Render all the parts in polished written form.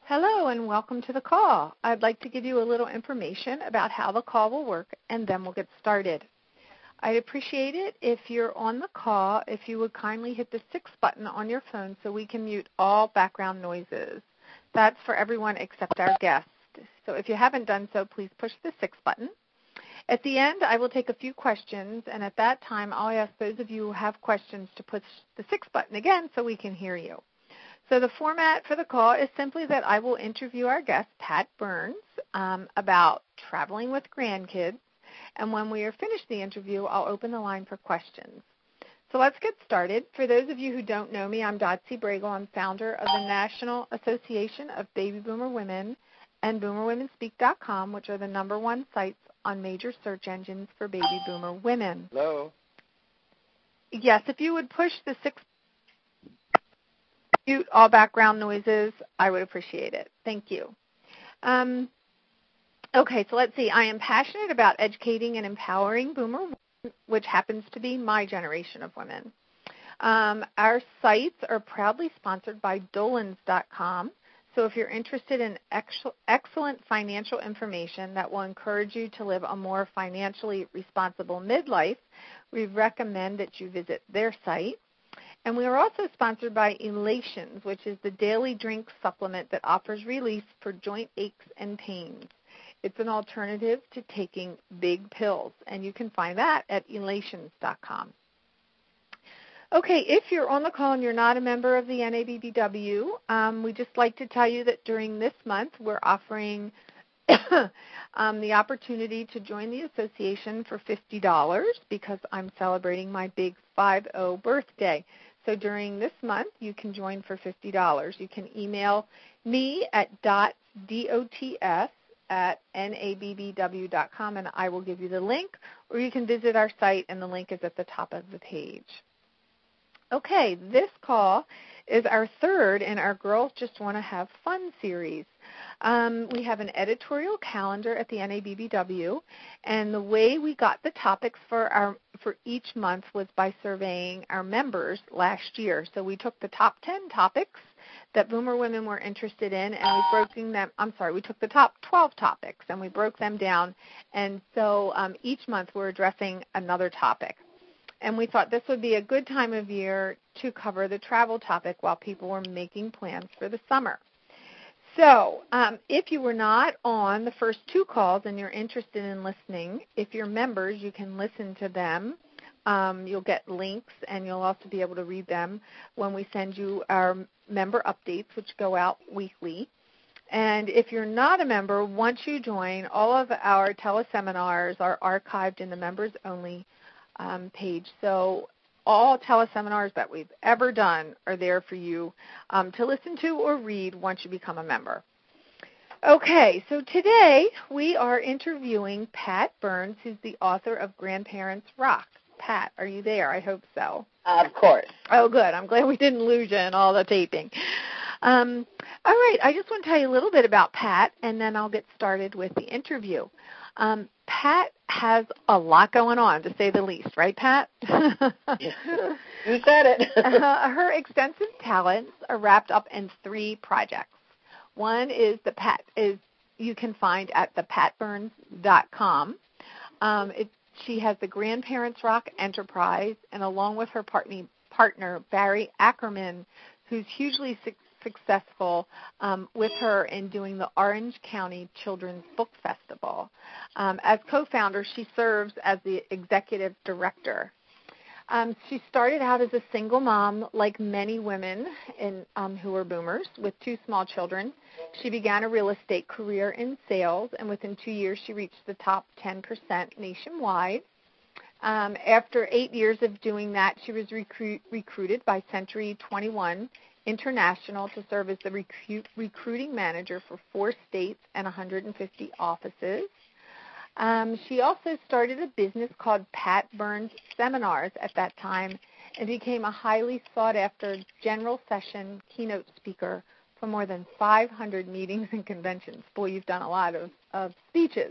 Hello and welcome to the call. I'd like to give you a little information about how the call will work and then we'll get started. I'd appreciate it if you're on the call, if you would kindly hit the 6 button on your phone so we can mute all background noises. That's for everyone except our guest. So if you haven't done so, please push the 6 button. At the end, I will take a few questions, and at that time, I'll ask those of you who have questions to push the 6 button again so we can hear you. So the format for the call is simply that I will interview our guest, Pat Burns, about traveling with grandkids. And when we are finished the interview, I'll open the line for questions. So let's get started. For those of you who don't know me, I'm Dotsie Bragle. I'm founder of the National Association of Baby Boomer Women and BoomerWomenSpeak.com, which are the #1 sites on major search engines for baby boomer women. Hello. Yes, if you would push the 6 mute all background noises, I would appreciate it. Thank you. Okay, so let's see. I am passionate about educating and empowering boomer women, which happens to be my generation of women. Our sites are proudly sponsored by Dolans.com. So if you're interested in excellent financial information that will encourage you to live a more financially responsible midlife, we recommend that you visit their site. And we are also sponsored by Elations, which is the daily drink supplement that offers relief for joint aches and pains. It's an alternative to taking big pills, and you can find that at elations.com. Okay, if you're on the call and you're not a member of the NABBW, we'd just like to tell you that during this month we're offering the opportunity to join the association for $50 because I'm celebrating my big 50 birthday. So during this month, you can join for $50. You can email me at dots@nabbw.com, and I will give you the link, or you can visit our site, and the link is at the top of the page. Okay, this call is our third in our Girls Just Want to Have Fun series. We have an editorial calendar at the NABBW, and the way we got the topics for each month was by surveying our members last year. So we took the top 10 topics that boomer women were interested in, and we took the top 12 topics, and we broke them down. And so each month we're addressing another topic. And we thought this would be a good time of year to cover the travel topic while people were making plans for the summer. So if you were not on the first 2 calls and you're interested in listening, if you're members, you can listen to them. You'll get links, and you'll also be able to read them when we send you our member updates, which go out weekly. And if you're not a member, once you join, all of our teleseminars are archived in the members-only page. So all teleseminars that we've ever done are there for you to listen to or read once you become a member. Okay, so today we are interviewing Pat Burns, who's the author of Grandparents Rock. Pat, are you there? I hope so. Of course. Oh, good. I'm glad we didn't lose you in all the taping. All right, I just want to tell you a little bit about Pat, and then I'll get started with the interview. Pat has a lot going on, to say the least, right, Pat? You said it. Her extensive talents are wrapped up in 3 projects. One is you can find at thepatburns.com. She has the Grandparents Rock Enterprise, and along with her partner Barry Ackerman, who's hugely successful with her in doing the Orange County Children's Book Festival. As co-founder, she serves as the executive director. She started out as a single mom, like many women who are boomers, with 2 small children. She began a real estate career in sales, and within 2 years, she reached the top 10% nationwide. After 8 years of doing that, she was recruited by Century 21 International to serve as the recruiting manager for 4 states and 150 offices. She also started a business called Pat Burns Seminars at that time and became a highly sought-after general session keynote speaker for more than 500 meetings and conventions. Boy, you've done a lot of speeches.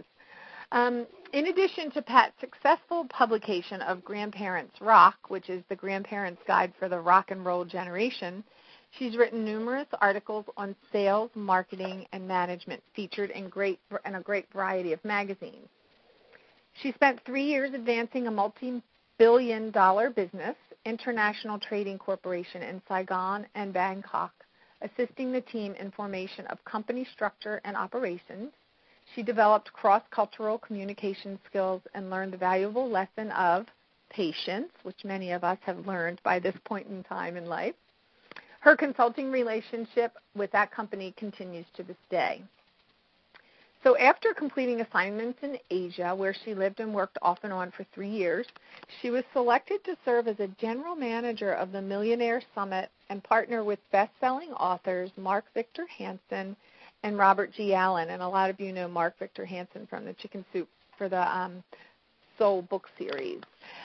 In addition to Pat's successful publication of Grandparents Rock, which is the grandparents' guide for the rock and roll generation, She's written numerous articles on sales, marketing, and management, featured in a great variety of magazines. She spent 3 years advancing a multi-billion-dollar business, International Trading Corporation, in Saigon and Bangkok, assisting the team in formation of company structure and operations. She developed cross-cultural communication skills and learned the valuable lesson of patience, which many of us have learned by this point in time in life. Her consulting relationship with that company continues to this day. So after completing assignments in Asia, where she lived and worked off and on for 3 years, she was selected to serve as a general manager of the Millionaire Summit and partner with best-selling authors Mark Victor Hansen and Robert G. Allen. And a lot of you know Mark Victor Hansen from the Chicken Soup for the Soul book series.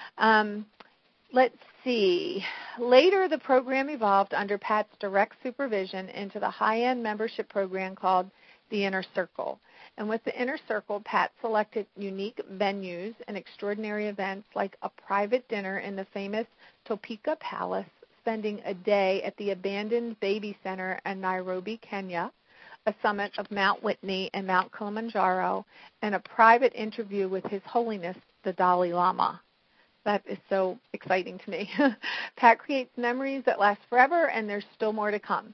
Let's see. Later, the program evolved under Pat's direct supervision into the high-end membership program called the Inner Circle. And with the Inner Circle, Pat selected unique venues and extraordinary events like a private dinner in the famous Topeka Palace, spending a day at the abandoned baby center in Nairobi, Kenya, a summit of Mount Whitney and Mount Kilimanjaro, and a private interview with His Holiness, the Dalai Lama. That is so exciting to me. Pat creates memories that last forever, and there's still more to come.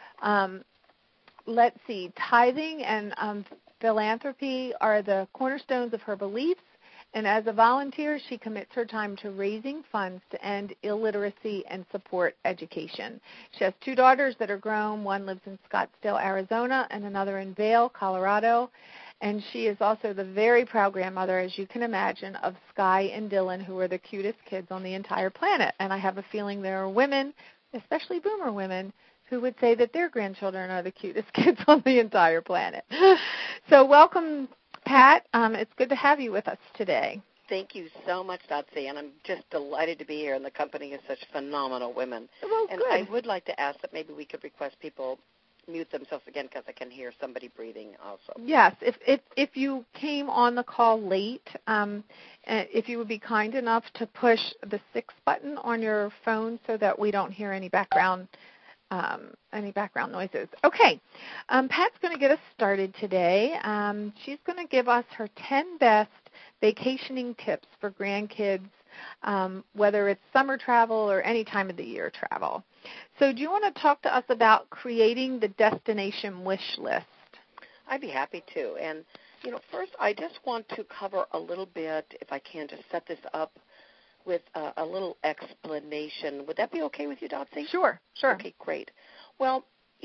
Let's see. Tithing and philanthropy are the cornerstones of her beliefs, and as a volunteer, she commits her time to raising funds to end illiteracy and support education. She has 2 daughters that are grown. One lives in Scottsdale, Arizona, and another in Vail, Colorado. And she is also the very proud grandmother, as you can imagine, of Sky and Dylan, who are the cutest kids on the entire planet. And I have a feeling there are women, especially boomer women, who would say that their grandchildren are the cutest kids on the entire planet. So welcome, Pat. It's good to have you with us today. Thank you so much, Dotsie, and I'm just delighted to be here in the company of such phenomenal women. Well, and good. I would like to ask that maybe we could request people mute themselves again because I can hear somebody breathing also. Yes, if you came on the call late, if you would be kind enough to push the 6 button on your phone so that we don't hear any background noises. Okay, Pat's going to get us started today. She's going to give us her 10 best vacationing tips for grandkids, whether it's summer travel or any time of the year travel. So do you want to talk to us about creating the destination wish list? I'd be happy to. And, first I just want to cover a little bit, if I can, to set this up with a little explanation. Would that be okay with you, Dotsie? Sure. Okay, great. Well,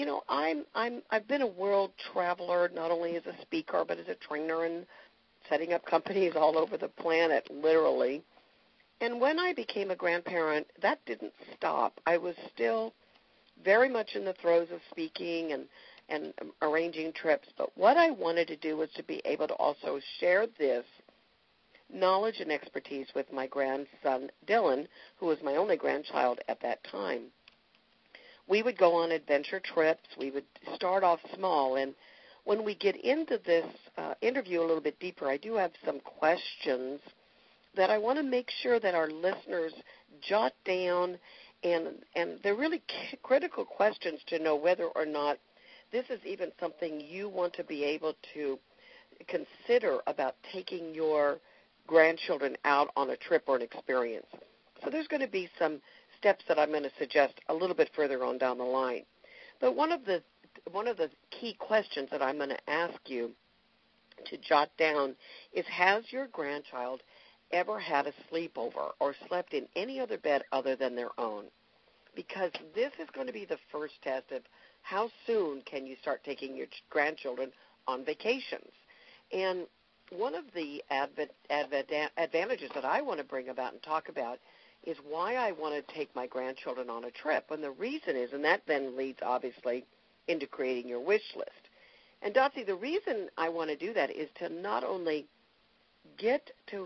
I've been a world traveler, not only as a speaker, but as a trainer and setting up companies all over the planet, literally. And when I became a grandparent, that didn't stop. I was still very much in the throes of speaking and arranging trips. But what I wanted to do was to be able to also share this knowledge and expertise with my grandson, Dylan, who was my only grandchild at that time. We would go on adventure trips. We would start off small. And when we get into this interview a little bit deeper, I do have some questions that I want to make sure that our listeners jot down, and they're really critical questions to know whether or not this is even something you want to be able to consider about taking your grandchildren out on a trip or an experience. So there's going to be some steps that I'm going to suggest a little bit further on down the line. But one of the key questions that I'm going to ask you to jot down is, has your grandchild ever had a sleepover or slept in any other bed other than their own? Because this is going to be the first test of how soon can you start taking your grandchildren on vacations. And one of the advantages that I want to bring about and talk about is why I want to take my grandchildren on a trip. And the reason is, and that then leads obviously into creating your wish list. And Dotsie, the reason I want to do that is to not only get to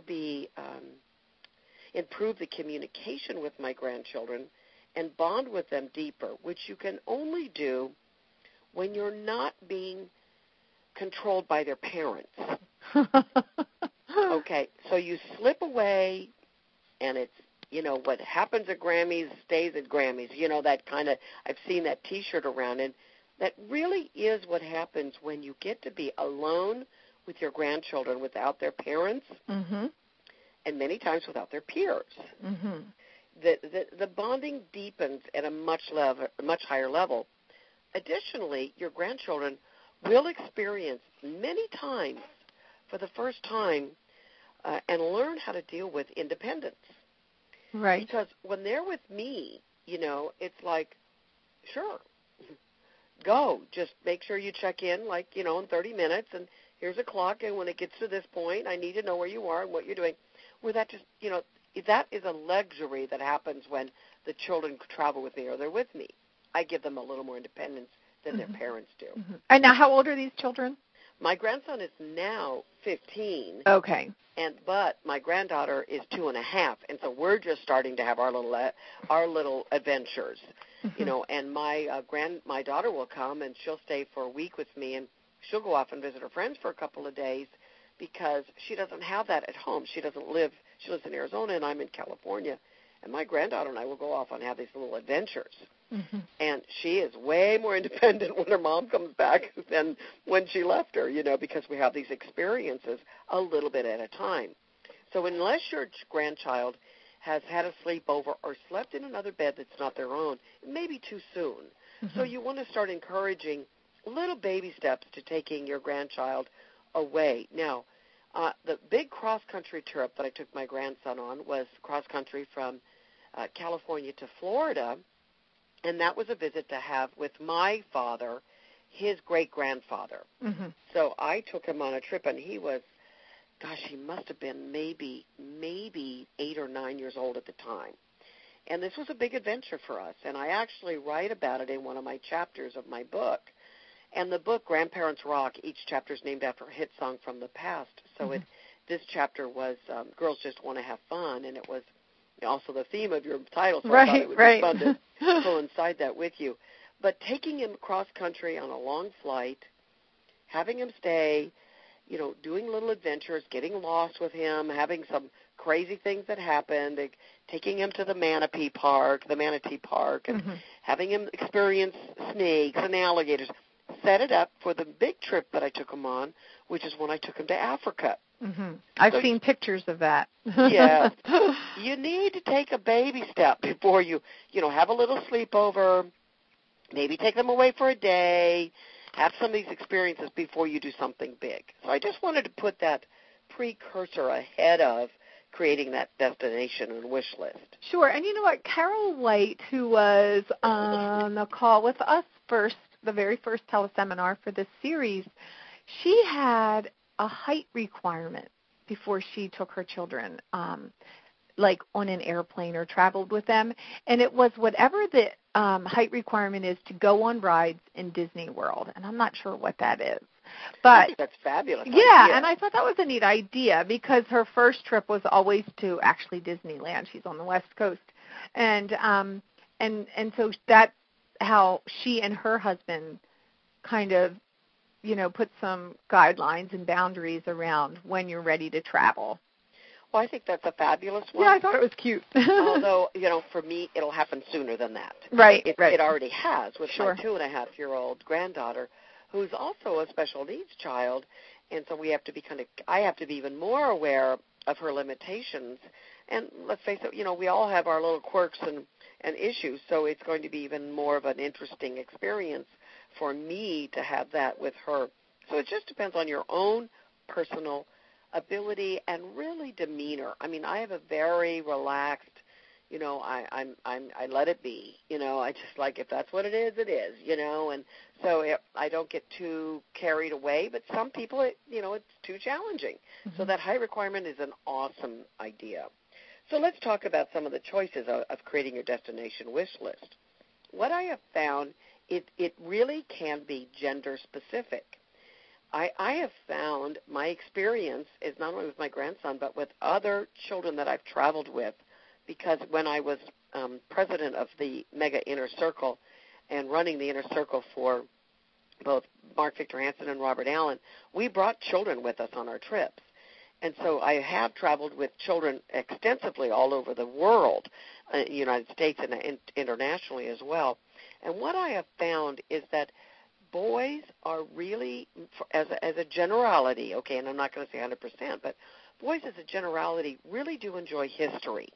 improve the communication with my grandchildren and bond with them deeper, which you can only do when you're not being controlled by their parents. Okay, so you slip away, and it's what happens at Grammys stays at Grammys. That kind of, I've seen that T-shirt around, and that really is what happens when you get to be alone with your grandchildren without their parents, mm-hmm. and many times without their peers. Mm-hmm. The bonding deepens at a much higher level. Additionally, your grandchildren will experience many times for the first time and learn how to deal with independence. Right. Because when they're with me, it's like, sure, go. Just make sure you check in, in 30 minutes, and here's a clock, and when it gets to this point, I need to know where you are and what you're doing. Where that just, that is a luxury that happens when the children travel with me or they're with me. I give them a little more independence than mm-hmm. their parents do. Mm-hmm. And now, how old are these children? My grandson is now 15. Okay. But my granddaughter is 2.5, and so we're just starting to have our little adventures, mm-hmm. And my daughter will come and she'll stay for a week with me, and she'll go off and visit her friends for a couple of days because she doesn't have that at home. She lives in Arizona and I'm in California, and my granddaughter and I will go off and have these little adventures. Mm-hmm. And she is way more independent when her mom comes back than when she left her, because we have these experiences a little bit at a time. So unless your grandchild has had a sleepover or slept in another bed that's not their own, it may be too soon. Mm-hmm. So you want to start encouraging little baby steps to taking your grandchild away. Now, the big cross-country trip that I took my grandson on was cross-country from California to Florida, and that was a visit to have with my father, his great-grandfather. Mm-hmm. So I took him on a trip, and he was, he must have been maybe 8 or 9 years old at the time. And this was a big adventure for us, and I actually write about it in one of my chapters of my book. And the book, Grandparents Rock, each chapter is named after a hit song from the past. So mm-hmm. This chapter was Girls Just Want to Have Fun, and it was also the theme of your title, so right, I thought it would right. be fun to coincide that with you. But taking him cross-country on a long flight, having him stay, doing little adventures, getting lost with him, having some crazy things that happened, taking him to the Manatee Park, and mm-hmm. having him experience snakes and alligators, set it up for the big trip that I took him on, which is when I took him to Africa. Mm-hmm. I've seen pictures of that. Yeah. You need to take a baby step before you have a little sleepover, maybe take them away for a day, have some of these experiences before you do something big. So I just wanted to put that precursor ahead of creating that destination and wish list. Sure. And you know what? Carol White, who was on the call with us the very first teleseminar for this series, she had a height requirement before she took her children, like on an airplane or traveled with them. And it was whatever the height requirement is to go on rides in Disney World. And I'm not sure what that is. But I think that's fabulous. Yeah, idea. And I thought that was a neat idea because her first trip was always to actually Disneyland. She's on the West Coast. And so that's how she and her husband kind of, put some guidelines and boundaries around when you're ready to travel. Well, I think that's a fabulous one. Yeah, I thought it was cute. Although, for me, it'll happen sooner than that. Right, It already has with Sure. my 2.5-year-old granddaughter, who's also a special needs child, and so I have to be even more aware of her limitations. And let's face it, we all have our little quirks and issues, so it's going to be even more of an interesting experience for me to have that with her. So it just depends on your own personal ability and really demeanor. I mean, I have a very relaxed, I let it be. I just like, if that's what it is, and so I don't get too carried away. But some people, it's too challenging. Mm-hmm. So that height requirement is an awesome idea. So let's talk about some of the choices of creating your destination wish list. What I have found, it really can be gender specific. I have found my experience is not only with my grandson, but with other children that I've traveled with, because when I was president of the Mega Inner Circle and running the Inner Circle for both Mark Victor Hansen and Robert Allen, we brought children with us on our trips. And so I have traveled with children extensively all over the world, United States and internationally as well. And what I have found is that boys are really, as a generality, okay, and I'm not going to say 100%, but boys as a generality really do enjoy history.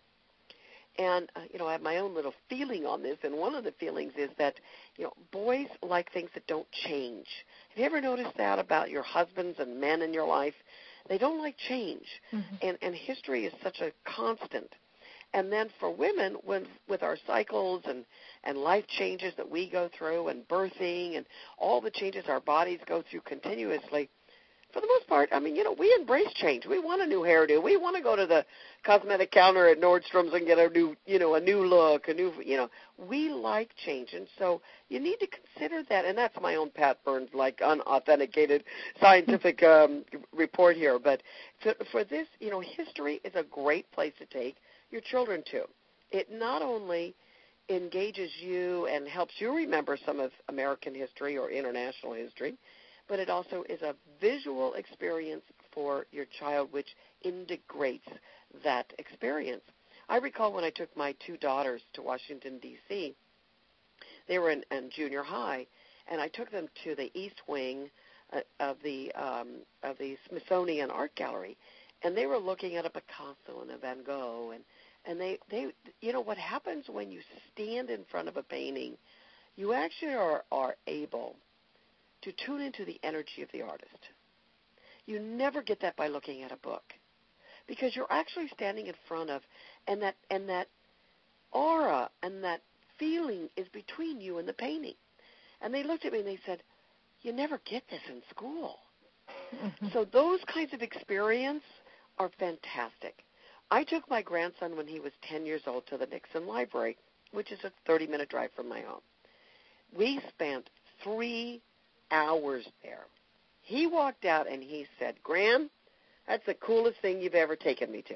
And, I have my own little feeling on this, and one of the feelings is that, boys like things that don't change. Have you ever noticed that about your husbands and men in your life? They don't like change, and history is such a constant. And then for women, with our cycles and life changes that we go through and birthing and all the changes our bodies go through continuously, for the most part, we embrace change. We want a new hairdo. We want to go to the cosmetic counter at Nordstrom's and get a new look, we like change. And so you need to consider that. And that's my own Pat Burns, unauthenticated scientific report here. But for this, history is a great place to take your children to. It not only engages you and helps you remember some of American history or international history, but it also is a visual experience for your child, which integrates that experience. I recall when I took my two daughters to Washington, D.C., they were in junior high, and I took them to the East Wing of the Smithsonian Art Gallery, and they were looking at a Picasso and a Van Gogh, and they what happens when you stand in front of a painting, you actually are able to tune into the energy of the artist. You never get that by looking at a book, because you're actually standing in front of, and that aura and that feeling is between you and the painting. And they looked at me and they said, "You never get this in school." So those kinds of experience are fantastic. I took my grandson when he was 10 years old to the Nixon Library, which is a 30-minute drive from my home. We spent 3 hours there. He walked out and he said, "Gran, that's the coolest thing you've ever taken me to."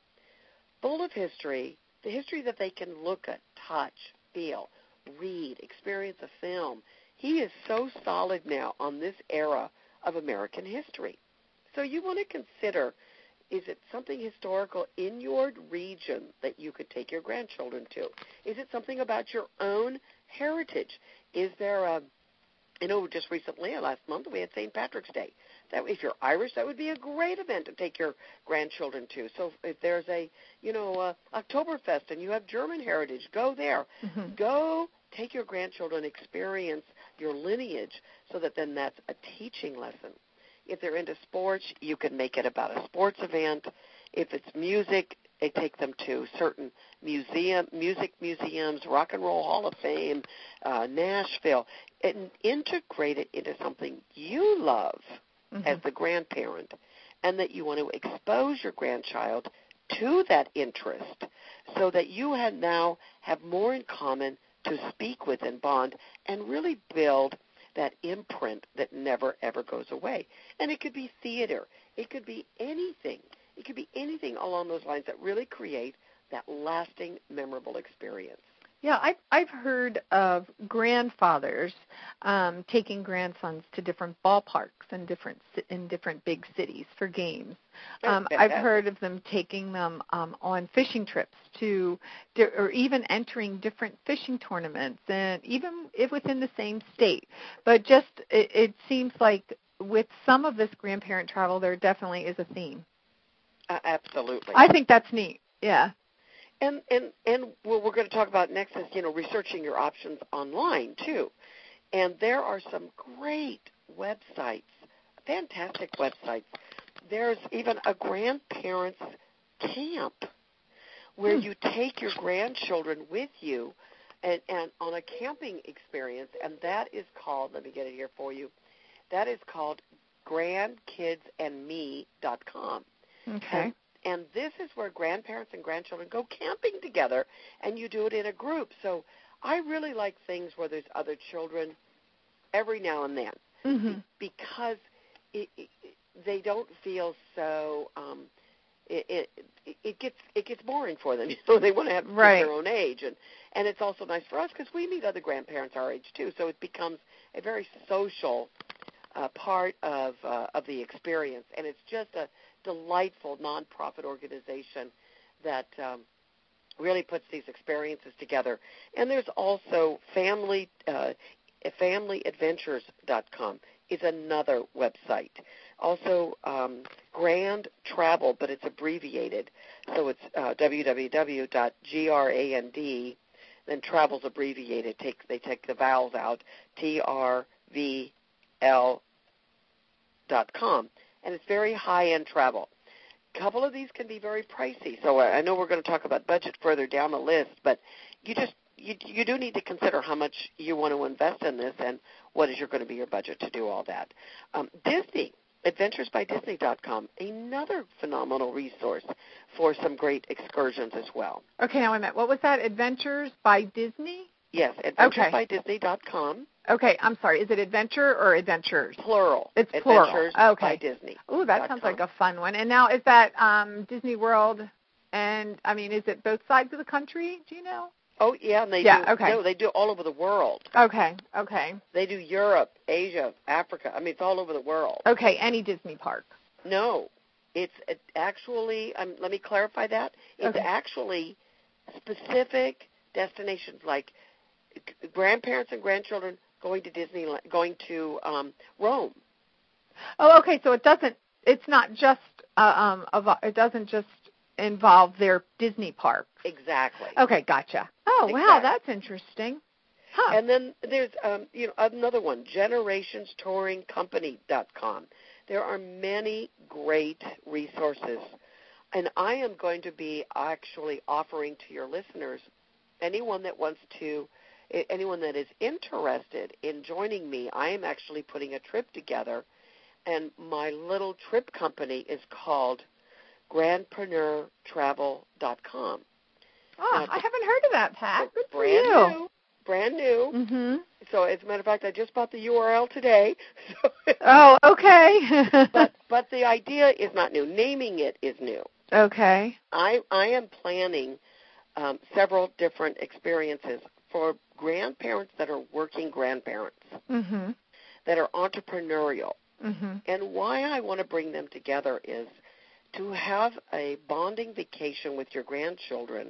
Full of history, the history that they can look at, touch, feel, read, experience a film. He is so solid now on this era of American history. So you want to consider, is it something historical in your region that you could take your grandchildren to? Is it something about your own heritage? Is there just recently, last month, we had St. Patrick's Day. That if you're Irish, that would be a great event to take your grandchildren to. So if there's a Oktoberfest and you have German heritage, go there. Go take your grandchildren, experience your lineage, so that then that's a teaching lesson. If they're into sports, you can make it about a sports event. If it's music, they take them to certain music museums, Rock and Roll Hall of Fame, Nashville, and integrate it into something you love as the grandparent, and that you want to expose your grandchild to that interest, so that you now have more in common to speak with and bond and really build that imprint that never, ever goes away. And it could be theater. It could be anything. It could be anything along those lines that really create that lasting, memorable experience. Yeah, I've heard of grandfathers taking grandsons to different ballparks in different big cities for games. I've heard of them taking them on fishing trips or even entering different fishing tournaments, and even if within the same state. But just it seems like with some of this grandparent travel, there definitely is a theme. Absolutely. I think that's neat. Yeah. And what we're going to talk about next is, researching your options online, too. And there are some great websites, fantastic websites. There's even a grandparents' camp where you take your grandchildren with you and on a camping experience, and that is called, let me get it here for you, that is called grandkidsandme.com. Okay. And this is where grandparents and grandchildren go camping together, and you do it in a group. So I really like things where there's other children every now and then, because they don't feel so. It gets boring for them. They want to have their own age, and it's also nice for us because we meet other grandparents our age too. So it becomes a very social part of the experience, and it's just a delightful nonprofit organization that really puts these experiences together. And there's also FamilyAdventures.com is another website. Also, Grand Travel, but it's abbreviated, so it's www.grand, then travel's abbreviated. They take the vowels out, TRVL.com, and it's very high-end travel. A couple of these can be very pricey, so I know we're going to talk about budget further down the list, but you do need to consider how much you want to invest in this and what is going to be your budget to do all that. Disney, AdventuresByDisney.com, another phenomenal resource for some great excursions as well. Okay, now wait a minute. What was that? Adventures by Disney? Yes, AdventuresByDisney.com. Okay, I'm sorry. Is it adventure or adventures? Plural. It's plural. Adventures okay. by Disney. Ooh, that sounds like a fun one. And now is that Disney World? And I mean, is it both sides of the country? Do you know? Oh yeah, and they do all over the world. Okay. They do Europe, Asia, Africa. I mean, it's all over the world. Okay, any Disney park? No, it's actually. Let me clarify that. It's actually specific destinations like grandparents and grandchildren going to Disneyland, going to Rome. Oh, okay. So it doesn't. It's not just. It doesn't just involve their Disney park. Exactly. Okay, gotcha. Oh, exactly. Wow, that's interesting. Huh. And then there's another one, GenerationsTouringCompany.com. There are many great resources, and I am going to be actually offering to your listeners, anyone that is interested in joining me, I am actually putting a trip together, and my little trip company is called grandpreneurtravel.com. Oh, I haven't heard of that, Pat. Good for you. Brand new. Mm-hmm. So, as a matter of fact, I just bought the URL today. Oh, okay. but the idea is not new. Naming it is new. Okay. I am planning several different experiences for grandparents that are working grandparents, mm-hmm. that are entrepreneurial. Mm-hmm. And why I want to bring them together is to have a bonding vacation with your grandchildren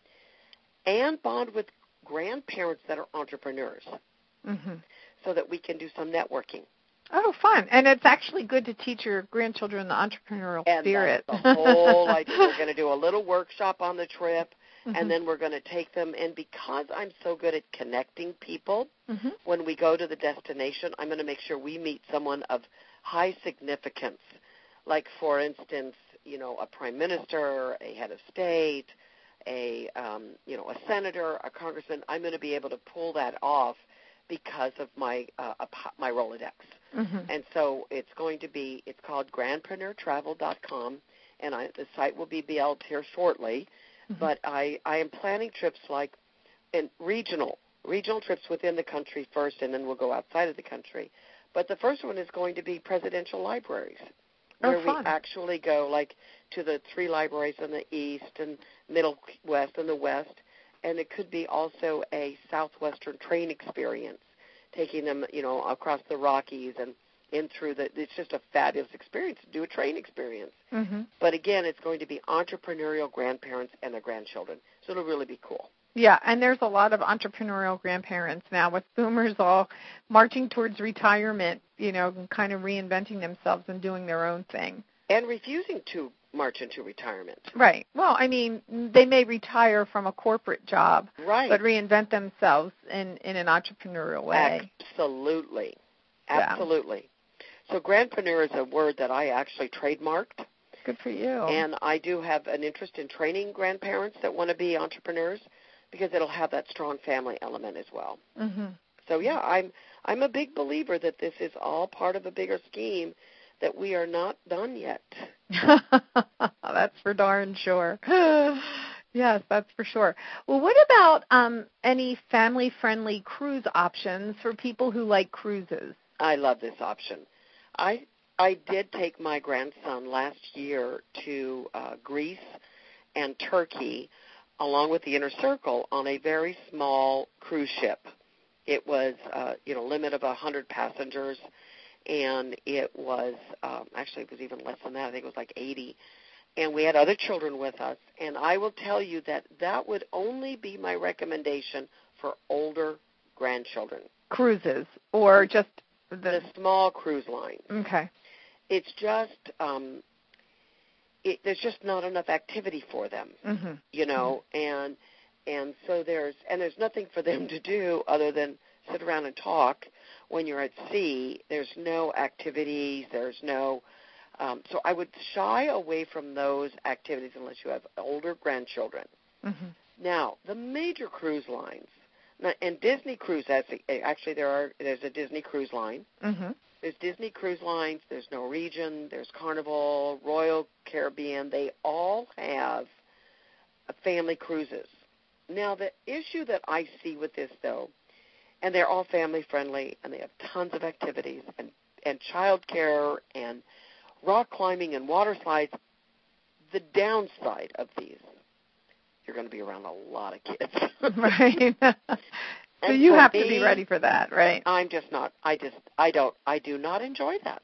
and bond with grandparents that are entrepreneurs, mm-hmm. so that we can do some networking. Oh, fun. And it's actually good to teach your grandchildren the entrepreneurial spirit. And that's the whole idea. We're going to do a little workshop on the trip, mm-hmm. and then we're going to take them. And because I'm so good at connecting people, mm-hmm. when we go to the destination, I'm going to make sure we meet someone of high significance, like, for instance, a prime minister, a head of state, a senator, a congressman. I'm going to be able to pull that off because of my Rolodex. Mm-hmm. And so it's called grandpreneurtravel.com, and the site will be built here shortly. Mm-hmm. But I am planning trips in regional trips within the country first, and then we'll go outside of the country. But the first one is going to be presidential libraries, where we actually go to the 3 libraries in the east and middle west and the west, and it could be also a southwestern train experience, taking them across the Rockies and in through it's just a fabulous experience to do a train experience. Mm-hmm. But again, it's going to be entrepreneurial grandparents and their grandchildren, so it'll really be cool. Yeah, and there's a lot of entrepreneurial grandparents now with boomers all marching towards retirement, kind of reinventing themselves and doing their own thing. And refusing to march into retirement. Right. Well, I mean, they may retire from a corporate job, right, but reinvent themselves in an entrepreneurial way. Absolutely. Yeah. So grandpreneur is a word that I actually trademarked. Good for you. And I do have an interest in training grandparents that want to be entrepreneurs, because it'll have that strong family element as well. Mm-hmm. So, yeah, I'm a big believer that this is all part of a bigger scheme, that we are not done yet. That's for darn sure. Yes, that's for sure. Well, what about any family-friendly cruise options for people who like cruises? I love this option. I did take my grandson last year to Greece and Turkey, along with the Inner Circle, on a very small cruise ship. It was, limit of 100 passengers, and it was actually it was even less than that. I think it was like 80. And we had other children with us. And I will tell you that that would only be my recommendation for older grandchildren. Cruises or just the small cruise lines. Okay. It's just there's just not enough activity for them, you know, and so there's nothing for them to do other than sit around and talk. When you're at sea, there's no activities. There's no so I would shy away from those activities unless you have older grandchildren. Now, the major cruise lines, and Disney Cruise, actually there's a Disney Cruise Line. There's Disney Cruise Lines, there's Norwegian, there's Carnival, Royal Caribbean. They all have family cruises. Now, the issue that I see with this, though, and they're all family-friendly, and they have tons of activities, and child care, and rock climbing and water slides, the downside of these, you're going to be around a lot of kids. Right. So you have to be ready for that, right? I'm just not. I do not enjoy that.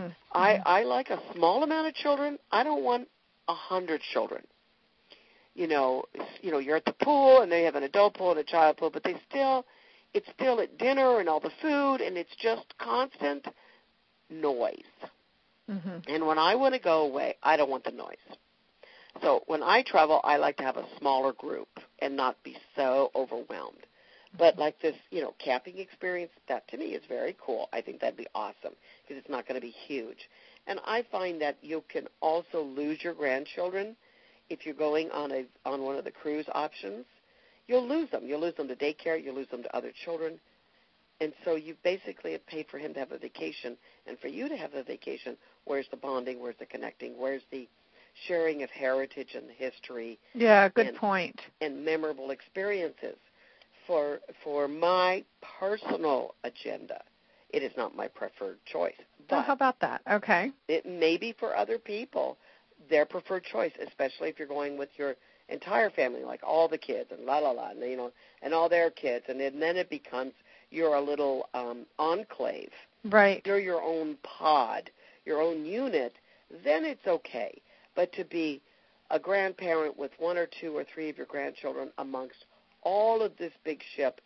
I like a small amount of children. I don't want 100 children. You know, you're at the pool and they have an adult pool and a child pool, but it's still at dinner and all the food, and it's just constant noise. And when I want to go away, I don't want the noise. So when I travel, I like to have a smaller group and not be so overwhelmed. But like this, camping experience, that to me is very cool. I think that'd be awesome because it's not going to be huge. And I find that you can also lose your grandchildren if you're going on one of the cruise options. You'll lose them. You'll lose them to daycare. You'll lose them to other children. And so you basically have paid for him to have a vacation. And for you to have a vacation, where's the bonding? Where's the connecting? Where's the sharing of heritage and history? Yeah, good point. And memorable experiences. For my personal agenda, it is not my preferred choice. But how about that? Okay. It may be for other people their preferred choice, especially if you're going with your entire family, like all the kids and and and all their kids, and then it becomes you're a little enclave. Right. You're your own pod, your own unit. Then it's okay. But to be a grandparent with one or two or three of your grandchildren amongst all of this big ship,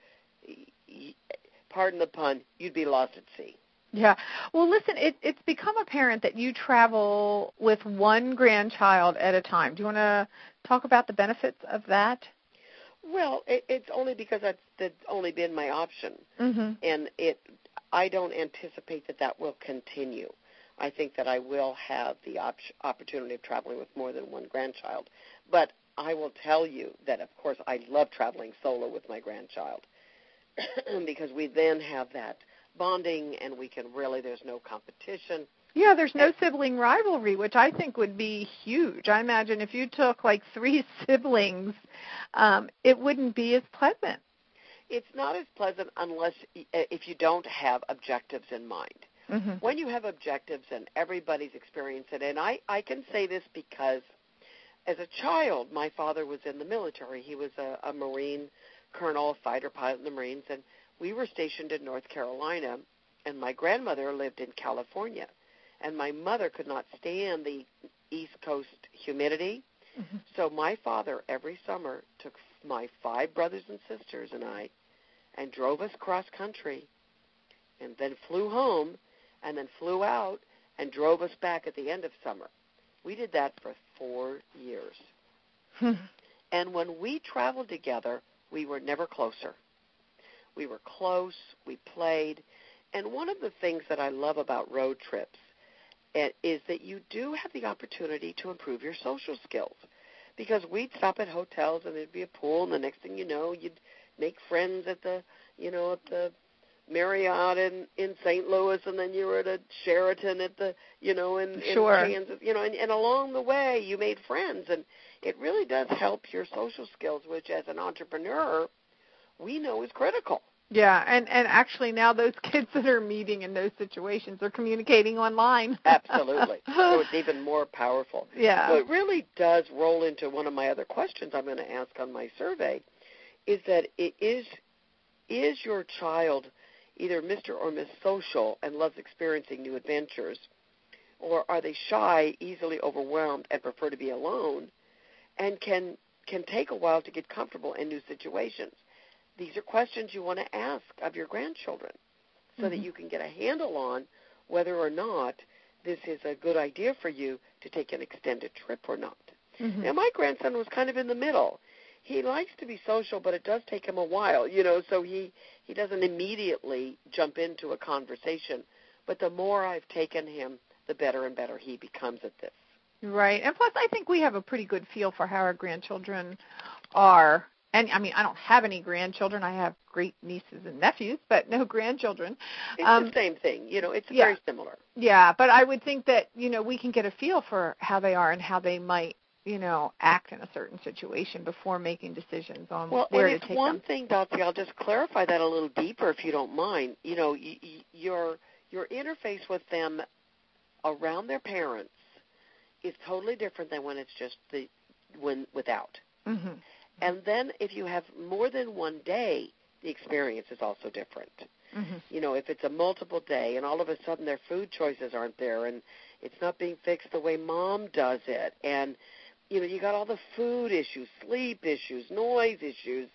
pardon the pun, you'd be lost at sea. Yeah. Well, listen, it's become apparent that you travel with one grandchild at a time. Do you want to talk about the benefits of that? Well, it's only because that's only been my option. And I don't anticipate that will continue. I think that I will have the opportunity of traveling with more than one grandchild. But I will tell you that, of course, I love traveling solo with my grandchild because we then have that bonding and we can there's no competition. Yeah, there's no sibling rivalry, which I think would be huge. I imagine if you took like 3 siblings, it wouldn't be as pleasant. It's not as pleasant unless if you don't have objectives in mind. When you have objectives and everybody's experienced it, and I can say this because as a child, my father was in the military. He was a Marine colonel, a fighter pilot in the Marines, and we were stationed in North Carolina, and my grandmother lived in California. And my mother could not stand the East Coast humidity. So my father, every summer, took my 5 brothers and sisters and I and drove us cross country and then flew home and then flew out and drove us back at the end of summer. We did that for 4 years. And when we traveled together, we were never closer. We were close. We played. And one of the things that I love about road trips is that you do have the opportunity to improve your social skills because we'd stop at hotels and there'd be a pool, and the next thing you know, you'd make friends at the Marriott in St. Louis, and then you were at a Sheraton at the, in Kansas, and along the way you made friends, and it really does help your social skills, which as an entrepreneur, we know is critical. Yeah, and actually now those kids that are meeting in those situations are communicating online. Absolutely. So it's even more powerful. Yeah. So it really does roll into one of my other questions I'm going to ask on my survey, is that is your child either Mr. or Miss Social and loves experiencing new adventures, or are they shy, easily overwhelmed, and prefer to be alone, and can take a while to get comfortable in new situations? These are questions you want to ask of your grandchildren so that you can get a handle on whether or not this is a good idea for you to take an extended trip or not. Now, my grandson was kind of in the middle. He likes to be social, but it does take him a while, so he doesn't immediately jump into a conversation. But the more I've taken him, the better and better he becomes at this. Right. And plus, I think we have a pretty good feel for how our grandchildren are. And, I mean, I don't have any grandchildren. I have great nieces and nephews, but no grandchildren. It's the same thing. It's very similar. Yeah, but I would think that, we can get a feel for how they are and how they might, act in a certain situation before making decisions on where to take them. Well, and it's one thing, Dotsie, I'll just clarify that a little deeper if you don't mind. Your interface with them around their parents is totally different than when it's just without. Mm-hmm. And then if you have more than one day, the experience is also different. Mm-hmm. If it's a multiple day and all of a sudden their food choices aren't there and it's not being fixed the way mom does it, and you got all the food issues, sleep issues, noise issues,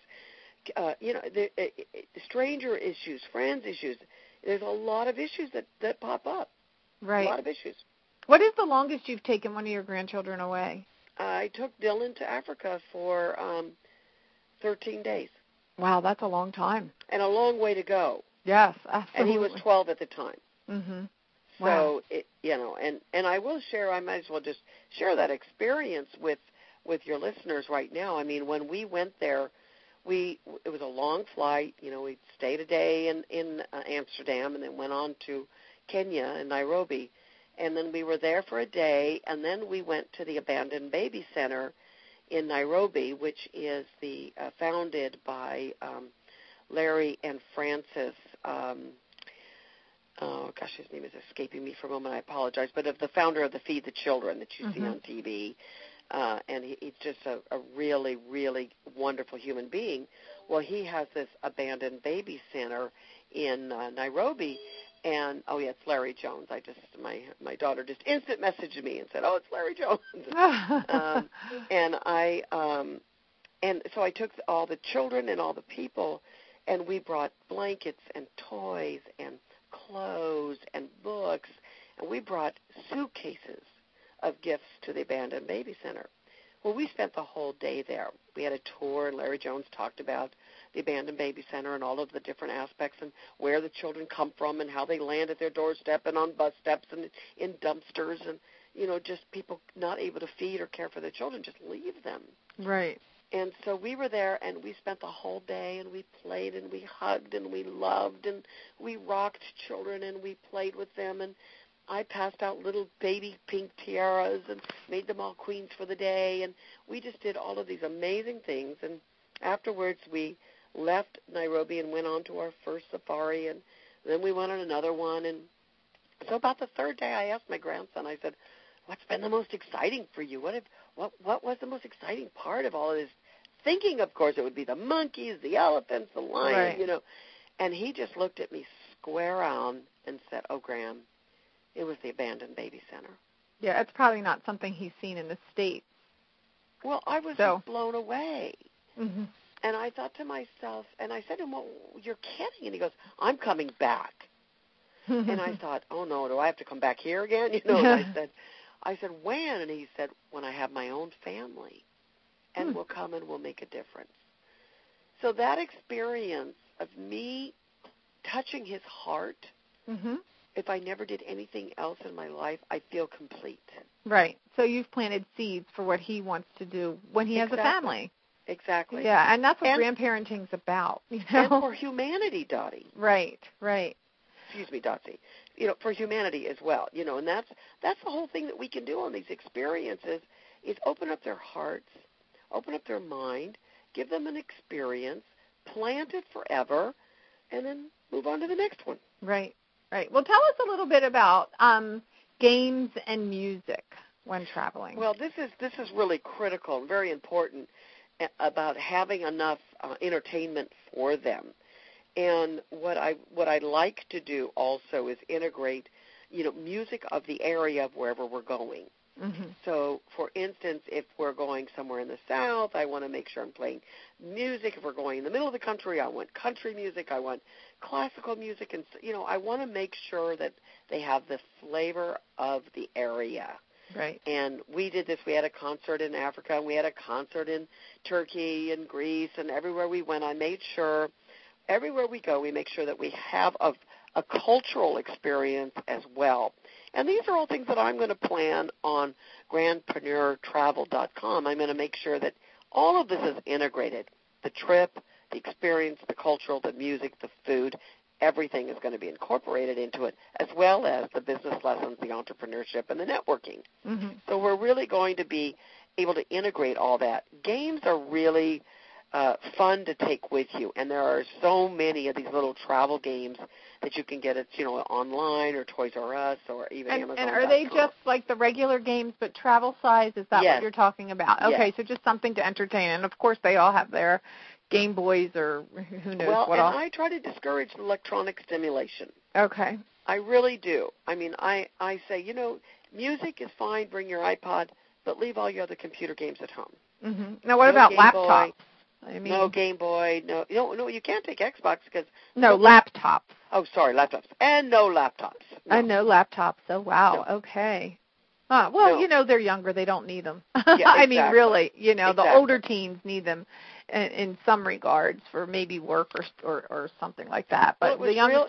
stranger issues, friends issues. There's a lot of issues that pop up. Right. A lot of issues. What is the longest you've taken one of your grandchildren away? I took Dylan to Africa for 13 days. Wow, that's a long time. And a long way to go. Yes, absolutely. And he was 12 at the time. Mm-hmm. So, and I will share, I might as well just share that experience with your listeners right now. I mean, when we went there, it was a long flight. We stayed a day in Amsterdam and then went on to Kenya and Nairobi. And then we were there for a day, and then we went to the Abandoned Baby Center in Nairobi, which is founded by Larry and Francis. His name is escaping me for a moment. I apologize. But of the founder of the Feed the Children that you see on TV, and he's just a really, really wonderful human being. Well, he has this Abandoned Baby Center in Nairobi. And it's Larry Jones. My daughter just instant messaged me and said, "Oh, it's Larry Jones." And so I took all the children and all the people, and we brought blankets and toys and clothes and books, and we brought suitcases of gifts to the Abandoned Baby Center. Well, we spent the whole day there. We had a tour, and Larry Jones talked about the Abandoned Baby Center and all of the different aspects and where the children come from and how they land at their doorstep and on bus steps and in dumpsters and, just people not able to feed or care for their children, just leave them. Right. And so we were there, and we spent the whole day, and we played, and we hugged, and we loved, and we rocked children, and we played with them, and I passed out little baby pink tiaras and made them all queens for the day, and we just did all of these amazing things. And afterwards, we left Nairobi and went on to our first safari, and then we went on another one. And so about the third day, I asked my grandson, I said, "What's been the most exciting for you? What was the most exciting part of all of this?" Thinking, of course, it would be the monkeys, the elephants, the lion, right. And he just looked at me square on and said, "Oh, Graham, it was the Abandoned Baby Center." Yeah, it's probably not something he's seen in the States. Well, I was just blown away. Mm-hmm. And I thought to myself, and I said to him, "Well, you're kidding." And he goes, "I'm coming back." And I thought, "Oh, no, do I have to come back here again?" And I said, "When?" And he said, "When I have my own family, and we'll come and we'll make a difference." So that experience of me touching his heart, if I never did anything else in my life, I feel complete. Right. So you've planted seeds for what he wants to do when he has a family. Exactly. Yeah, and that's what grandparenting's about. And for humanity, Dottie. Right. Excuse me, Dottie. For humanity as well. And that's the whole thing that we can do on these experiences is open up their hearts, open up their mind, give them an experience, plant it forever, and then move on to the next one. Right. Well, tell us a little bit about games and music when traveling. Well, this is really critical and very important about having enough entertainment for them. And what I like to do also is integrate, music of the area of wherever we're going. Mm-hmm. So, for instance, if we're going somewhere in the South, I want to make sure I'm playing music. If we're going in the middle of the country, I want country music. I want classical music. And, I want to make sure that they have the flavor of the area. Right. And we did this. We had a concert in Africa, and we had a concert in Turkey and Greece, and everywhere we went, I made sure, everywhere we go, we make sure that we have a cultural experience as well. And these are all things that I'm going to plan on grandpreneurtravel.com. I'm going to make sure that all of this is integrated. The trip, the experience, the cultural, the music, the food, everything is going to be incorporated into it, as well as the business lessons, the entrepreneurship, and the networking. Mm-hmm. So we're really going to be able to integrate all that. Games are really fun to take with you, and there are so many of these little travel games that you can get at, online or Toys R Us or even Amazon. And are they just like the regular games but travel size? Is that Yes. what you're talking about? Okay, Yes. so just something to entertain. And, of course, they all have their Game Boys or who knows what else. Well, and I try to discourage electronic stimulation. Okay. I really do. I mean, I say, music is fine, bring your iPod, but leave all your other computer games at home. Mm-hmm. Now, what about Game laptops? Boy, no Game Boy, no, you can't take Xbox because... No, laptops. Oh, sorry, laptops. And no laptops. No. And no laptops. Oh, wow. No. Okay. Well, No. They're younger. They don't need them. Yeah, I exactly. mean, really, the Exactly. older teens need them in some regards for maybe work or something like that. But well, the younger...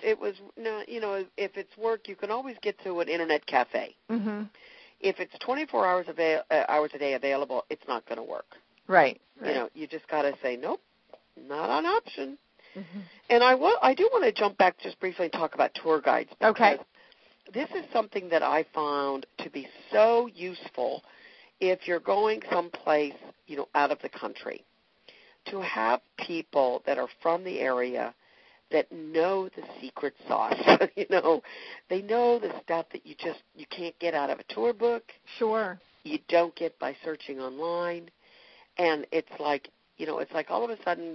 if it's work, you can always get to an internet cafe. Mm-hmm. If it's 24 hours a day available, it's not going to work. Right. You just got to say, nope, not an option. Mm-hmm. And I do want to jump back just briefly and talk about tour guides. Okay. This is something that I found to be so useful if you're going someplace, out of the country, to have people that are from the area that know the secret sauce. They know the stuff that you can't get out of a tour book. Sure. You don't get by searching online. And it's like all of a sudden,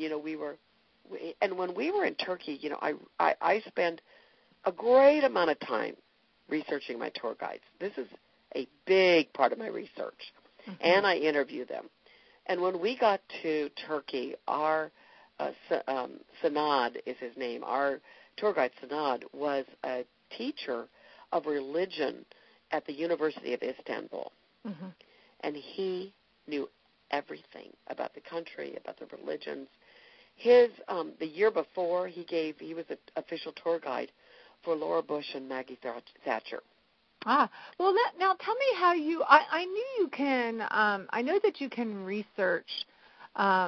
and when we were in Turkey, I spend a great amount of time researching my tour guides. This is a big part of my research. Mm-hmm. And I interview them. And when we got to Turkey, our Sanad is his name. Our tour guide, Sanad, was a teacher of religion at the University of Istanbul. Mm-hmm. And he knew everything about the country, about the religions. His the year before, he was an official tour guide for Laura Bush and Maggie Thatcher. Well, now tell me how you. I knew you can. I know that you can research. I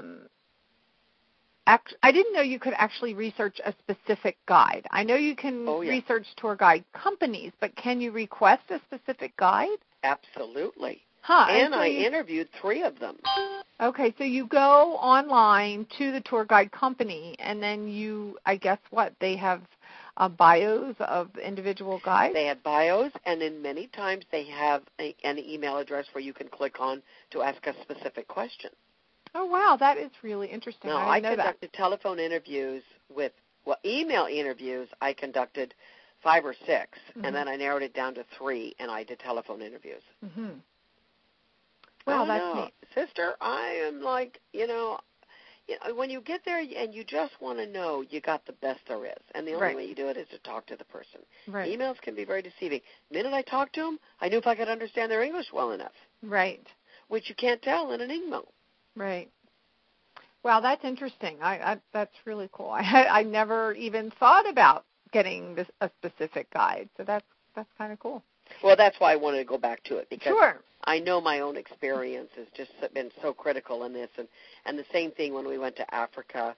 didn't know you could actually research a specific guide. I know you can research tour guide companies, but can you request a specific guide? Absolutely. And so I interviewed 3 of them. Okay, so you go online to the tour guide company, and then they have bios of individual guides? They have bios, and then many times they have an email address where you can click on to ask a specific question. Oh, wow, that is really interesting. No, I didn't know conducted telephone interviews email interviews. I conducted 5 or 6, mm-hmm. and then I narrowed it down to 3, and I did telephone interviews. Mm-hmm. Well, that's neat. Sister, I am like, when you get there and you just want to know, you got the best there is. And the only way you do it is to talk to the person. Right. Emails can be very deceiving. The minute I talked to them, I knew if I could understand their English well enough. Right. Which you can't tell in an email. Right. Well, that's interesting. That's really cool. I never even thought about getting a specific guide, so that's kind of cool. Well, that's why I wanted to go back to it, because sure. I know my own experience has just been so critical in this, and the same thing when we went to Africa.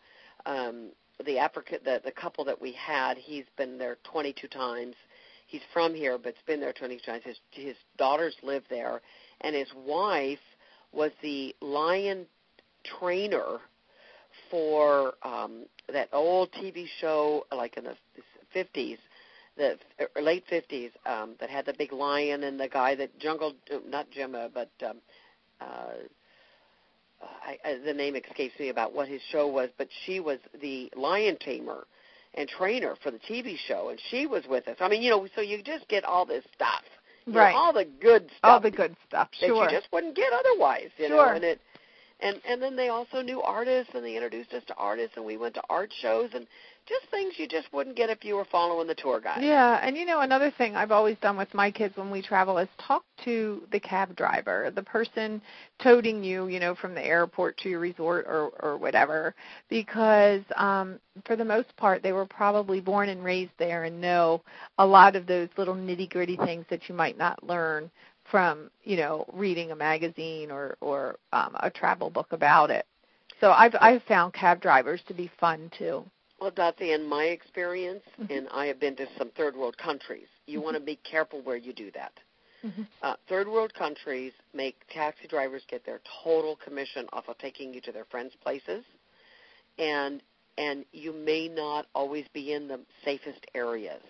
The couple that we had, he's been there 22 times. He's from here, but's been there 22 times. His daughters live there, and his wife was the lion trainer for that old TV show, like in the 50s. The late 50s, that had the big lion and the guy that not Jimma, but the name escapes me about what his show was, but she was the lion tamer and trainer for the TV show, and she was with us. I mean, so you just get all this stuff, right? All the good stuff, all the good stuff, that sure, you just wouldn't get otherwise, sure. And then they also knew artists, and they introduced us to artists, and we went to art shows, and just things you just wouldn't get if you were following the tour guide. Yeah, and another thing I've always done with my kids when we travel is talk to the cab driver, the person toting you, from the airport to your resort or whatever, because for the most part they were probably born and raised there and know a lot of those little nitty-gritty things that you might not learn from, reading a magazine or a travel book about it. So I've found cab drivers to be fun too. Well, Dottie, in my experience, and I have been to some third world countries, you want to be careful where you do that. Third world countries make taxi drivers get their total commission off of taking you to their friends' places, and you may not always be in the safest areas.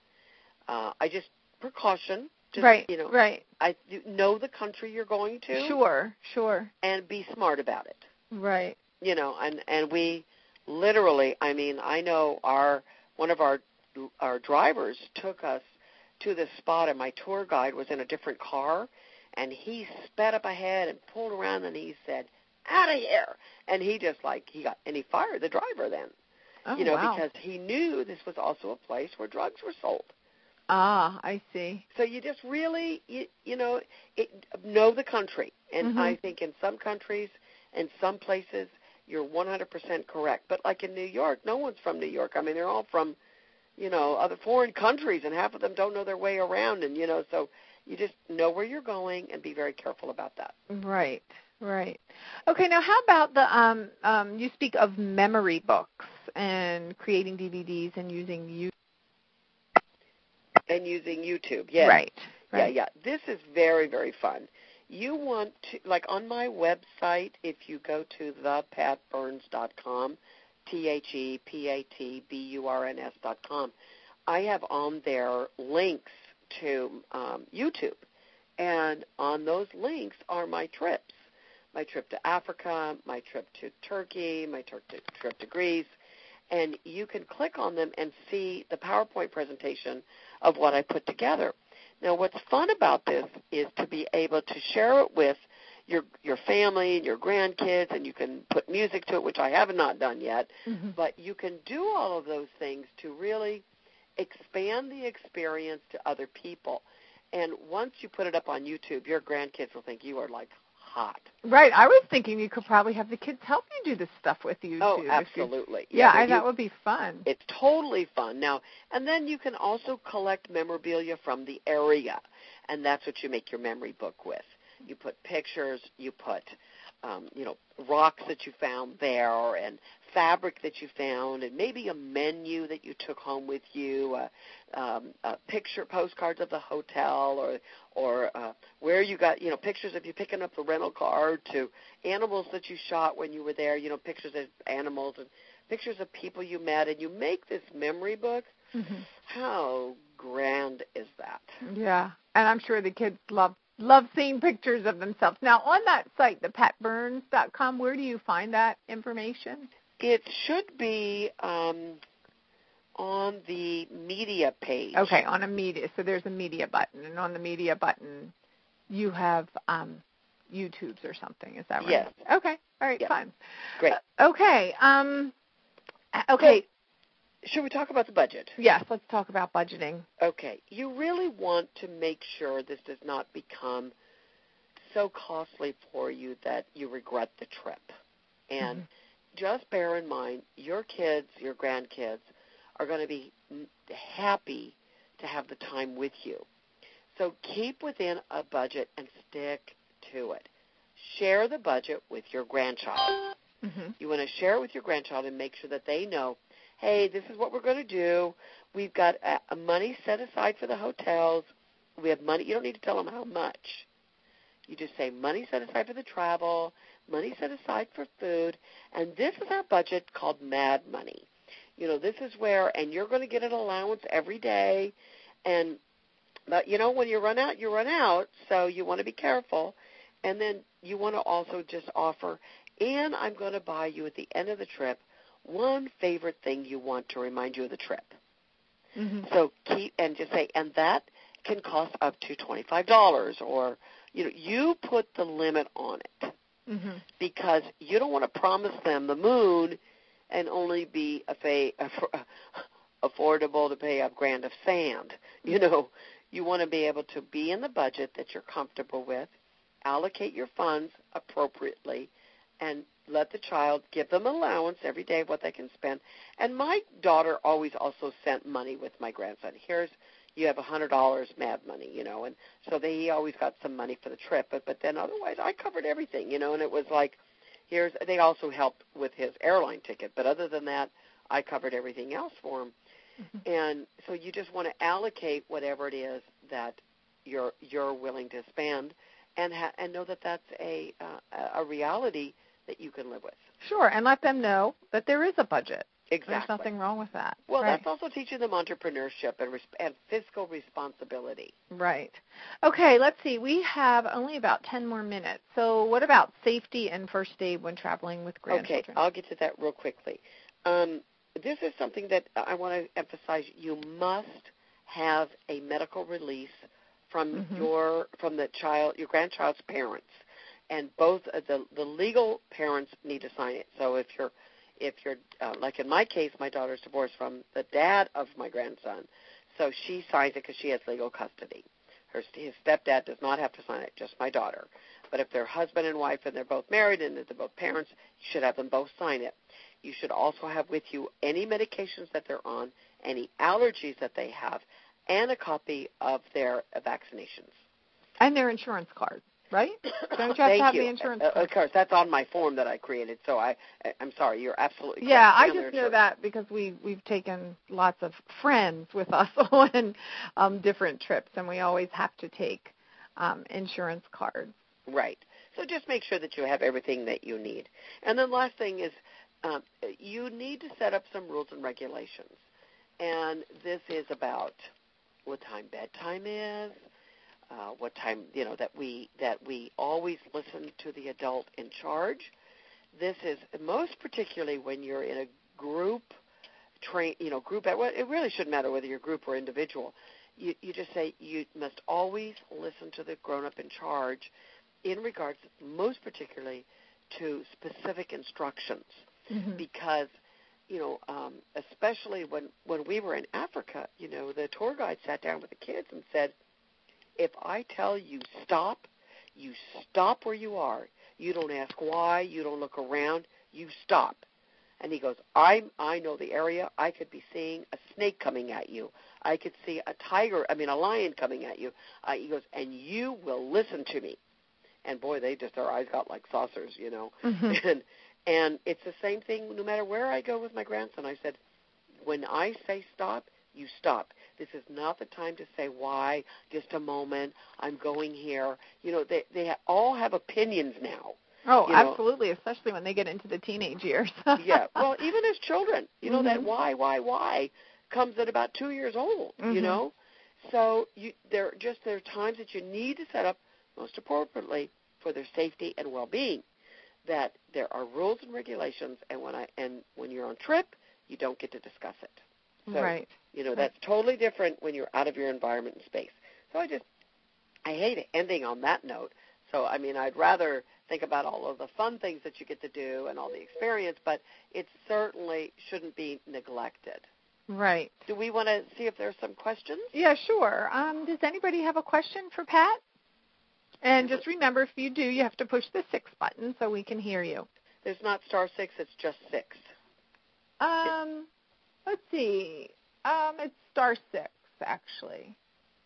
Precaution. Just, right. I know the country you're going to. Sure. And be smart about it. Right. And we literally, I know one of our drivers took us to this spot, and my tour guide was in a different car, and he sped up ahead and pulled around, and he said, "Out of here!" And he he fired the driver then. Wow. Because he knew this was also a place where drugs were sold. Ah, I see. So you just really, know the country. And I think in some countries and some places, you're 100% correct. But like in New York, no one's from New York. I mean, they're all from, other foreign countries, and half of them don't know their way around. And, so you just know where you're going and be very careful about that. Right. Okay, now how about the, you speak of memory books and creating DVDs and using YouTube. Yes. Right. Yeah. This is very, very fun. You want to, like on my website, if you go to thepatburns.com, THEPATBURNS.com, I have on there links to YouTube. And on those links are my trips. My trip to Africa, my trip to Turkey, my trip to Greece. And you can click on them and see the PowerPoint presentation of what I put together. Now, what's fun about this is to be able to share it with your family and your grandkids, and you can put music to it, which I have not done yet. But you can do all of those things to really expand the experience to other people. And once you put it up on YouTube, your grandkids will think you are like hot. Right. I was thinking you could probably have the kids help you do this stuff with you. Oh, absolutely. That would be fun. It's totally fun. Now, and then you can also collect memorabilia from the area, and that's what you make your memory book with. You put pictures, you put, rocks that you found there, and fabric that you found, and maybe a menu that you took home with you, picture postcards of the hotel, or where you got, pictures of you picking up the rental car, to animals that you shot when you were there, pictures of animals and pictures of people you met, and you make this memory book. How grand is that? Yeah, and I'm sure the kids love seeing pictures of themselves. Now, on that site, thepatburns.com, where do you find that information? It should be on the media page. Okay, on a media. So there's a media button, and on the media button, you have YouTubes or something. Is that right? Yes. Okay. All right. Yes. Fine. Great. Okay. Okay. Should we talk about the budget? Yes. Let's talk about budgeting. Okay. You really want to make sure this does not become so costly for you that you regret the trip. And just bear in mind, your kids, your grandkids, are going to be happy to have the time with you. So keep within a budget and stick to it. Share the budget with your grandchild. You want to share it with your grandchild and make sure that they know, hey, this is what we're going to do. We've got money set aside for the hotels. We have money. You don't need to tell them how much. You just say money set aside for the travel, money set aside for food, and this is our budget called Mad Money. This is where, and you're going to get an allowance every day, but when you run out, you run out, so you want to be careful, and then you want to also just offer, and I'm going to buy you at the end of the trip one favorite thing you want to remind you of the trip. Mm-hmm. So keep, and just say, and that can cost up to $25, or, you put the limit on it. Mm-hmm. Because you don't want to promise them the moon and only be affordable to pay $1,000 of sand. You want to be able to be in the budget that you're comfortable with, allocate your funds appropriately, and let the child give them allowance every day of what they can spend. And my daughter always also sent money with my grandson. You have $100 mad money, and so he always got some money for the trip. But then otherwise, I covered everything, and it was like, they also helped with his airline ticket. But other than that, I covered everything else for him. Mm-hmm. And so you just want to allocate whatever it is that you're willing to spend, and know that that's a reality that you can live with. Sure, and let them know that there is a budget. Exactly. There's nothing wrong with that. Well, right. That's also teaching them entrepreneurship and fiscal responsibility. Right. Okay, let's see. We have only about 10 more minutes. So what about safety and first aid when traveling with grandchildren? Okay, I'll get to that real quickly. This is something that I want to emphasize. You must have a medical release from mm-hmm. your grandchild's parents, and both the legal parents need to sign it. So if you're like in my case, my daughter's divorced from the dad of my grandson, so she signs it because she has legal custody. His stepdad does not have to sign it, just my daughter. But if they're husband and wife and they're both married and they're both parents, you should have them both sign it. You should also have with you any medications that they're on, any allergies that they have, and a copy of their vaccinations. And their insurance card, right? Don't you have to have the insurance card? Of course, that's on my form that I created, so I'm sorry, you're absolutely correct. Yeah, I just know that because we've taken lots of friends with us on different trips, and we always have to take insurance cards. Right. So just make sure that you have everything that you need. And then last thing is you need to set up some rules and regulations. And this is about what time bedtime is, what time, that we always listen to the adult in charge. This is most particularly when you're in a group it really shouldn't matter whether you're group or individual. You just say you must always listen to the grown-up in charge in regards most particularly to specific instructions. Mm-hmm. Because, especially when we were in Africa, the tour guide sat down with the kids and said, if I tell you stop where you are. You don't ask why. You don't look around. You stop. And he goes, I know the area. I could be seeing a snake coming at you. I could see a lion coming at you. He goes, and you will listen to me. And boy, their eyes got like saucers, Mm-hmm. And it's the same thing no matter where I go with my grandson. I said, when I say stop, you stop. This is not the time to say why, just a moment, I'm going here. They all have opinions now. Oh, absolutely, especially when they get into the teenage years. Yeah, well, even as children, mm-hmm. that why comes at about 2 years old, mm-hmm. So there are times that you need to set up, most appropriately, for their safety and well-being, that there are rules and regulations, and when you're on trip, you don't get to discuss it. So, right. That's totally different when you're out of your environment and space. So I hate ending on that note. So, I'd rather think about all of the fun things that you get to do and all the experience, but it certainly shouldn't be neglected. Right. Do we want to see if there's some questions? Yeah, sure. Does anybody have a question for Pat? And just remember, if you do, you have to push the 6 button so we can hear you. There's not *6, it's just 6. Let's see. It's *6, actually.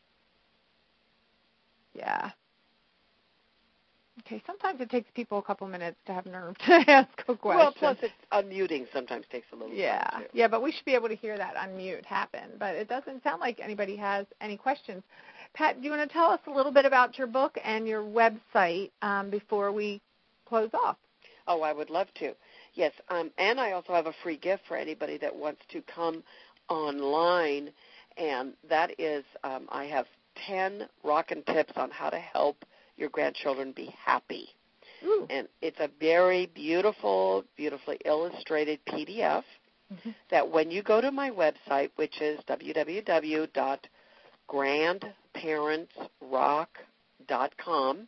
Yeah. Okay, sometimes it takes people a couple minutes to have nerve to ask a question. Well, plus it's unmuting sometimes takes a little time, too. Yeah, but we should be able to hear that unmute happen. But it doesn't sound like anybody has any questions. Pat, do you want to tell us a little bit about your book and your website before we close off? Oh, I would love to. Yes, and I also have a free gift for anybody that wants to come online, and that is I have 10 rockin' tips on how to help your grandchildren be happy. Ooh. And it's a very beautiful, beautifully illustrated PDF that when you go to my website, which is www.grandparentsrock.com,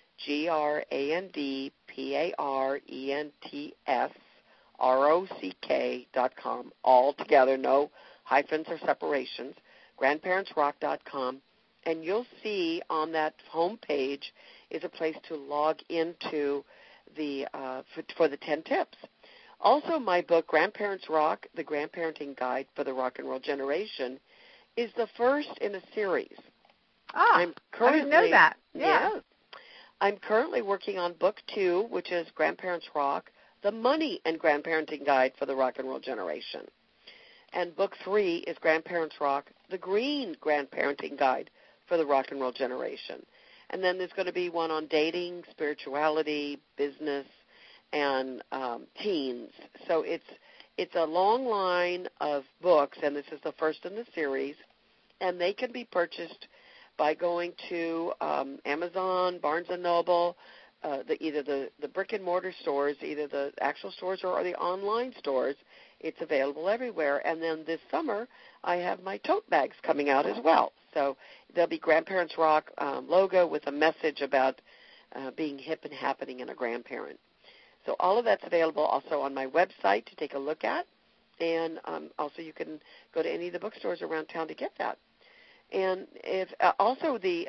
GRANDPARENTSROCK.com, all together, no hyphens or separations, grandparentsrock.com, and you'll see on that home page is a place to log into the for the 10 tips. Also, my book, Grandparents Rock, The Grandparenting Guide for the Rock and Roll Generation, is the first in a series. I didn't know that. Yeah. Yes. I'm currently working on book 2, which is Grandparents Rock, The Money and Grandparenting Guide for the Rock and Roll Generation. And book 3 is Grandparents Rock, The Green Grandparenting Guide for the Rock and Roll Generation. And then there's going to be one on dating, spirituality, business, and teens. So it's a long line of books, and this is the first in the series, and they can be purchased by going to Amazon, Barnes & Noble, either the brick-and-mortar stores, either the actual stores or the online stores. It's available everywhere. And then this summer, I have my tote bags coming out as well. So there'll be Grandparents Rock logo with a message about being hip and happening in a grandparent. So all of that's available also on my website to take a look at. And also you can go to any of the bookstores around town to get that. And if also the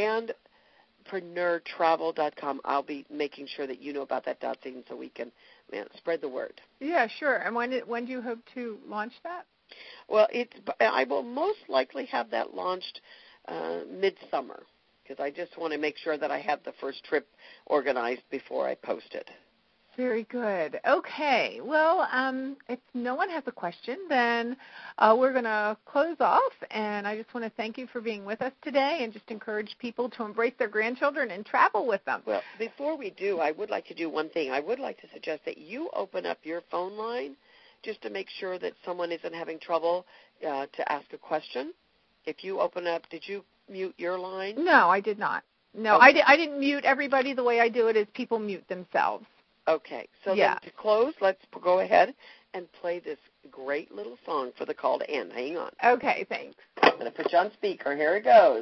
grandpreneurtravel.com, I'll be making sure that you know about that, Dotsie, so we can spread the word. Yeah, sure. And when do you hope to launch that? Well, I will most likely have that launched midsummer, because I just want to make sure that I have the first trip organized before I post it. Very good. Okay. Well, if no one has a question, then we're going to close off. And I just want to thank you for being with us today and just encourage people to embrace their grandchildren and travel with them. Well, before we do, I would like to do one thing. I would like to suggest that you open up your phone line just to make sure that someone isn't having trouble to ask a question. If you open up, did you mute your line? No, I did not. No, okay. I didn't mute everybody. The way I do it is people mute themselves. Okay, so then to close, let's go ahead and play this great little song for the call to end. Hang on. Okay, thanks. I'm going to put you on speaker. Here it goes.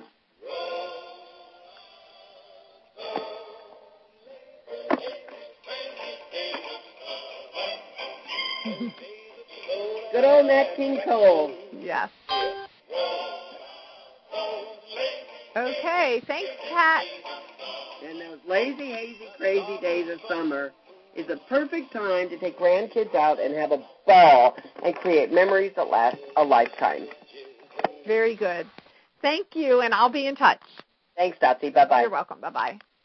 Good old Nat King Cole. Yes. Okay, thanks, Pat. And those lazy, hazy, crazy days of summer is a perfect time to take grandkids out and have a ball and create memories that last a lifetime. Very good. Thank you, and I'll be in touch. Thanks, Dotsie. Bye-bye. You're welcome. Bye-bye.